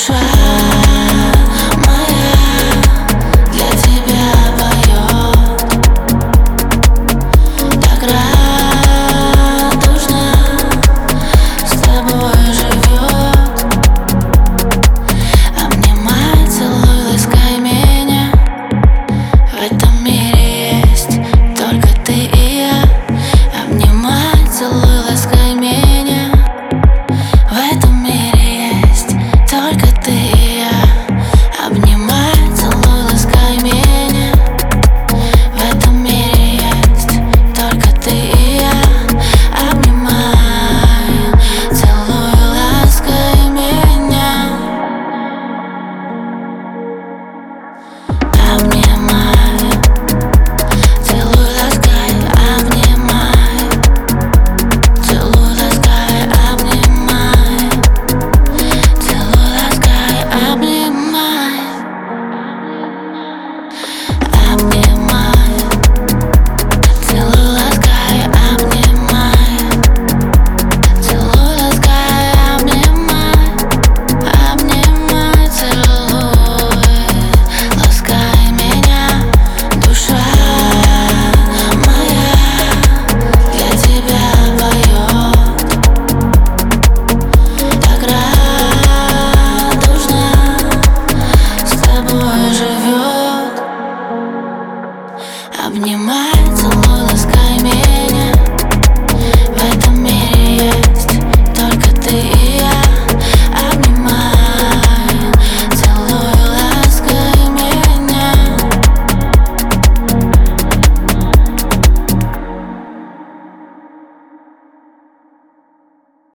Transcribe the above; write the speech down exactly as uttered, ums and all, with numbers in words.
душа моя для тебя поет, так радужно с тобой живет. Обнимай, целуй, ласкай меня. В этом мире есть только ты и я. Обнимай, целуй, ласкай меня. В этом мире есть только ты и я. Обнимай, целуй, ласкай меня. В этом мире есть только ты и я. Обнимай, целуй, ласкай меня. Обнимай, целуй, ласкай, обнимай. Целуй, ласкай, обнимай. Целуй, ласкай, обнимай. Обнимай. Целуй, ласкай, обнимай. Целуй, ласкай, обнимай. Обнимай, целуй, ласкай меня. Душа моя для тебя поет, так радужно с тобой живет. Обнимай, целуй, ласкай меня. В этом мире есть